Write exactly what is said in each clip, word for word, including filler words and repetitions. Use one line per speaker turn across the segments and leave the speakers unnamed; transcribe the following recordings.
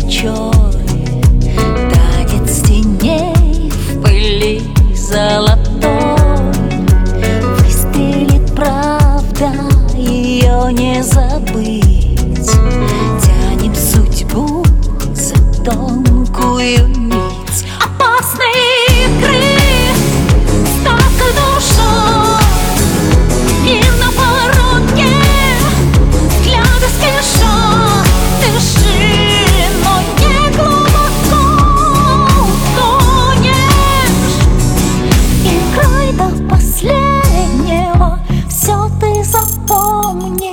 свечой, танец теней в пыли золотой. Выстрелит правда, ее не забыть. Тянем судьбу за тонкую нить опасной игры. Ставка душой и на пороге, взгляды спешат, дыши, но не глубоко утонешь. Играй до последнего, все ты запомнишь.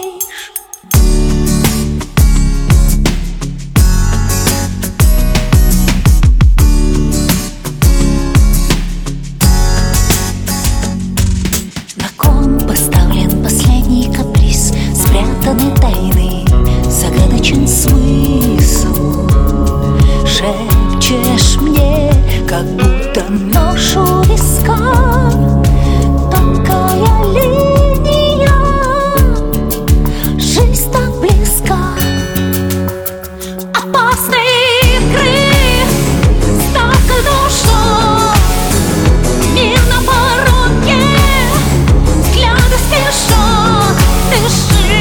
Спрятаны тайны, загадочен смысл. Шепчешь мне, как будто нож у виска. Тонкая линия, жизнь так близка. Опасные игры, ставка душой, мир на пороге, взгляды спешат, дыши.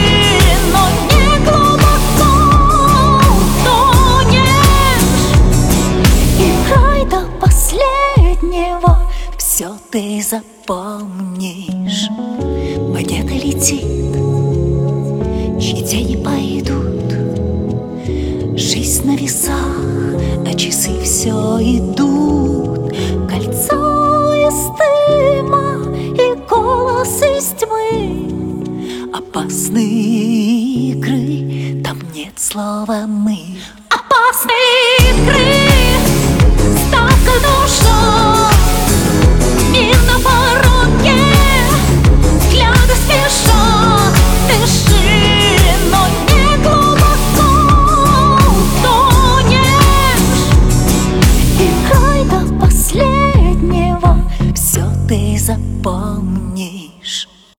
Все ты запомнишь. Монета летит, чьи тени пойдут. Жизнь на весах, а часы все идут. Кольцо из дыма и голос из тьмы. Опасные игры, там нет слова «мы». Опасные игры, ставка душой, мир на пороге, взгляды спешат, дыши, но не глубоко утонешь. Играй до последнего, все ты запомнишь.